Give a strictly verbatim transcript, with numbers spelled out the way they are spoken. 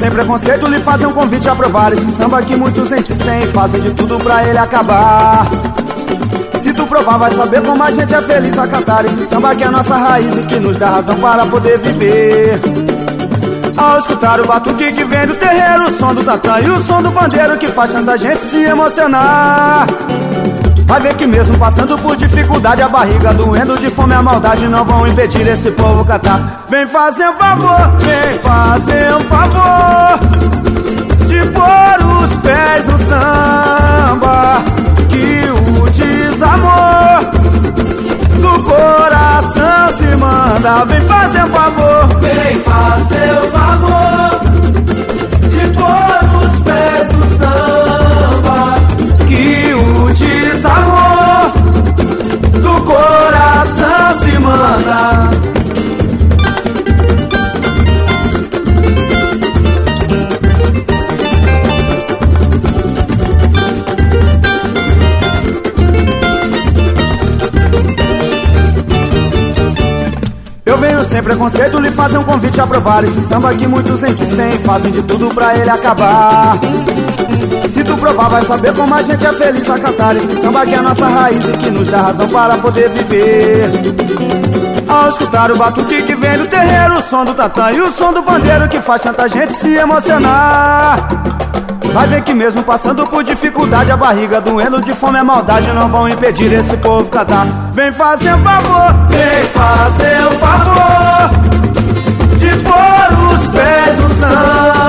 sem preconceito lhe fazer um convite a provar esse samba que muitos insistem, fazem de tudo pra ele acabar. Se tu provar vai saber como a gente é feliz a cantar esse samba que é a nossa raiz e que nos dá razão para poder viver. Ao escutar o batuque que vem do terreiro, o som do tatã e o som do pandeiro que faz tanta gente se emocionar. Vai ver que mesmo passando por dificuldade, a barriga doendo de fome e a maldade não vão impedir esse povo cantar. Vem fazer um favor, vem fazer um favor de pôr os pés no samba, que o desamor do coração se manda. Vem fazer um favor, vem fazer o favor de pôr os pés no samba, que o desamor do coração se manda. Eu venho sem preconceito lhe fazer um convite a provar esse samba que muitos insistem, fazem de tudo pra ele acabar. Se tu provar vai saber como a gente é feliz a cantar esse samba que é a nossa raiz e que nos dá razão para poder viver. Ao escutar o batuque que vem do terreiro, o som do tatã e o som do pandeiro que faz tanta gente se emocionar. Vai ver que mesmo passando por dificuldade, a barriga doendo de fome e a maldade não vão impedir esse povo cantar. Vem fazer um favor, vem fazer o favor de pôr os pés no samba,